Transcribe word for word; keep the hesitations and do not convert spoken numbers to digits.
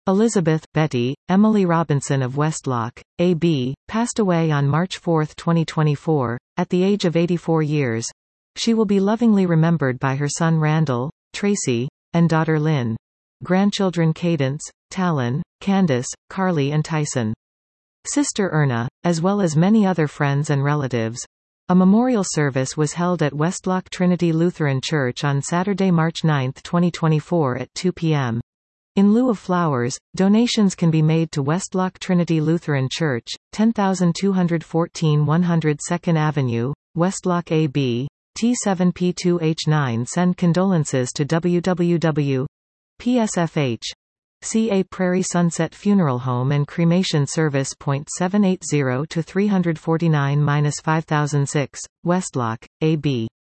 Elizabeth, Betty, Emily Robinson of Westlock, A B, passed away on March fourth twenty twenty-four, at the age of eighty-four years. She will be lovingly remembered by her son Randall, Tracy, and daughter Lynn. Grandchildren Cadence, Talon, Candace, Carly and Tyson. Sister Erna, as well as many other friends and relatives. A memorial service was held at Westlock Trinity Lutheran Church on Saturday, March ninth twenty twenty-four at two p m In lieu of flowers, donations can be made to Westlock Trinity Lutheran Church, ten thousand two hundred fourteen one hundred second Avenue, Westlock A B, T seven P two H nine. Send condolences to w w w dot p s f h dot c a Prairie Sunset Funeral Home and Cremation Service point seven eight zero to three forty-nine five thousand six, Westlock, A B.